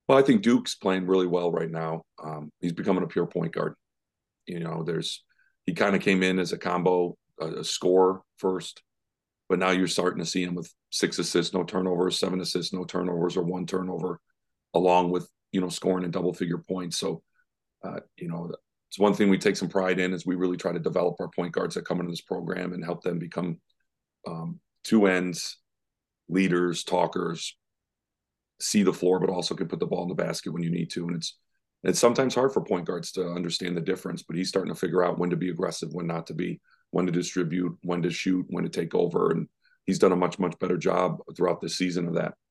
Well, I think Duke's playing really well right now. He's becoming a pure point guard. There's he kind of came in as a combo, a scorer first, but now you're starting to see him with 6 assists, no turnovers, 7 assists, no turnovers, or 1 turnover, along with scoring in double figure points. So it's one thing we take some pride in is we really try to develop our point guards that come into this program and help them become two ends, leaders, talkers, see the floor, but also can put the ball in the basket when you need to. And it's sometimes hard for point guards to understand the difference, but he's starting to figure out when to be aggressive, when not to be, when to distribute, when to shoot, when to take over. And he's done a much, much better job throughout this season of that.